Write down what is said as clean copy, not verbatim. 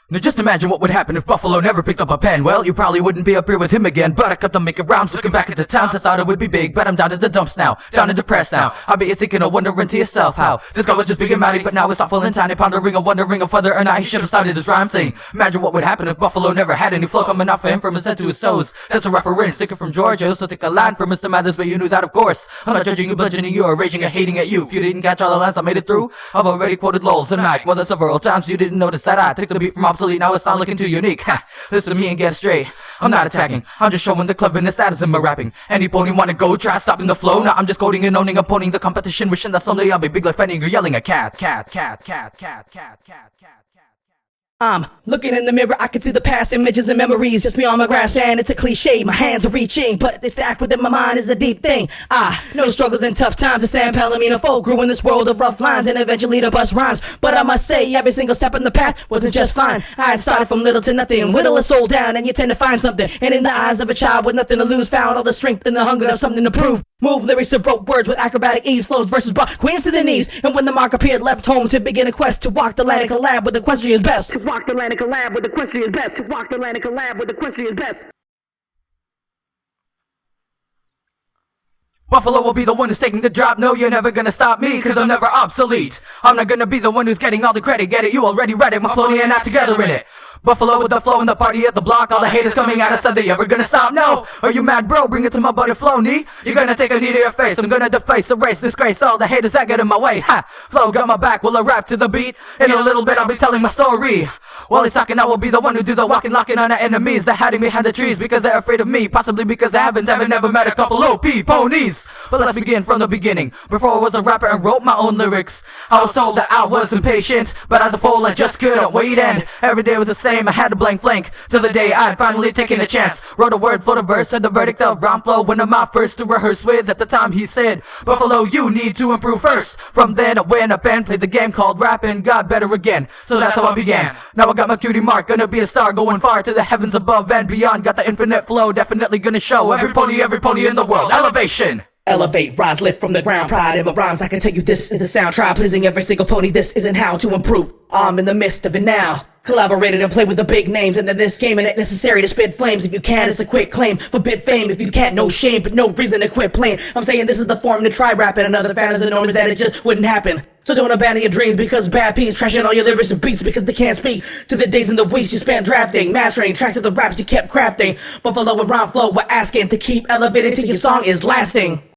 Now just imagine what would happen if Buffalo never picked up a pen. Well, you probably wouldn't be up here with him again. But I kept on making rhymes, looking back at the times. I thought it would be big, but I'm down to the dumps now. Down and depressed now. I bet you're thinking of wondering to yourself how this guy was just big and mighty, but now it's awful and tiny. Pondering and wondering of whether or not he should have started this rhyme thing. Imagine what would happen if Buffalo never had any flow coming off of him from his head to his toes. That's a reference, sticking from Georgia, so take a line from Mr. Mathers, but you knew that of course. I'm not judging you, bludgeoning you, or raging or hating at you. If you didn't catch all the lines I made it through, I've already quoted Lols and Mac more than several times. You didn't notice that I took the beat from obsolete, now it's not looking too unique. Ha! Listen to me and get straight. I'm not attacking, I'm just showing the cleverness that is in my rapping. Any pony wanna go try stopping the flow? Now I'm just coding and owning and ponying the competition, wishing that someday I'll be big like Fanning or yelling at cats. I'm looking in the mirror, I can see the past images and memories just beyond my grasp, and it's a cliche. My hands are reaching, but they stack within my mind is a deep thing. I know struggles and tough times. The San Palomino folk grew in this world of rough lines and eventually to bust rhymes. But I must say, every single step in the path wasn't just fine. I started from little to nothing, whittle a soul down, and you tend to find something. And in the eyes of a child with nothing to lose, found all the strength and the hunger of something to prove. Move lyrics to broke words with acrobatic ease, flows versus brought queens to the knees. And when the mark appeared, left home to begin a quest to walk the land and collab with the equestrian's best. To walk the land and collab with the equestrian's best. To walk the land and collab with the equestrian's best. Buffalo will be the one who's taking the drop. No, you're never gonna stop me, cause I'm never obsolete. I'm not gonna be the one who's getting all the credit. Get it? You already read it. My flow and not together in it. Buffalo with the flow and the party at the block. All the haters coming at us, are they ever gonna stop? No! Are you mad, bro? Bring it to my buddy Flow, knee. You're gonna take a knee to your face. I'm gonna deface, erase, disgrace all the haters that get in my way. Ha! Flow got my back, will I rap to the beat? In a little bit I'll be telling my story. While he's talking, I will be the one who do the walking, locking on the enemies that hiding behind the trees because they're afraid of me. Possibly because I haven't ever never met a couple OP ponies. But let's begin from the beginning. Before I was a rapper and wrote my own lyrics, I was told that I was impatient, but as a fool I just couldn't wait, and every day was the same. I had a blank till the day I'd finally taken a chance. Wrote a word, flowed a verse, said the verdict of rhyme flow. One of my first to rehearse with. At the time he said, Buffalo, you need to improve first. From then I went up and played the game called rap and got better again. So that's how I began. Now I got my cutie mark, gonna be a star, going far to the heavens above and beyond. Got the infinite flow, definitely gonna show every pony in the world. Elevation! Elevate, rise, lift from the ground. Pride in my rhymes, I can tell you this is the sound. Try pleasing every single pony, this isn't how to improve. I'm in the midst of it now. Collaborated and played with the big names, and in this game it ain't necessary to spit flames. If you can, it's a quick claim for bit fame. If you can't, no shame, but no reason to quit playing. I'm saying this is the form to try rapping. Another fan is enormous that it just wouldn't happen. So don't abandon your dreams because bad P's trashing all your lyrics and beats because they can't speak to the days and the weeks you spent drafting, mastering tracks to the raps you kept crafting. Buffalo and rhyme flow, we're asking to keep elevating till your song is lasting.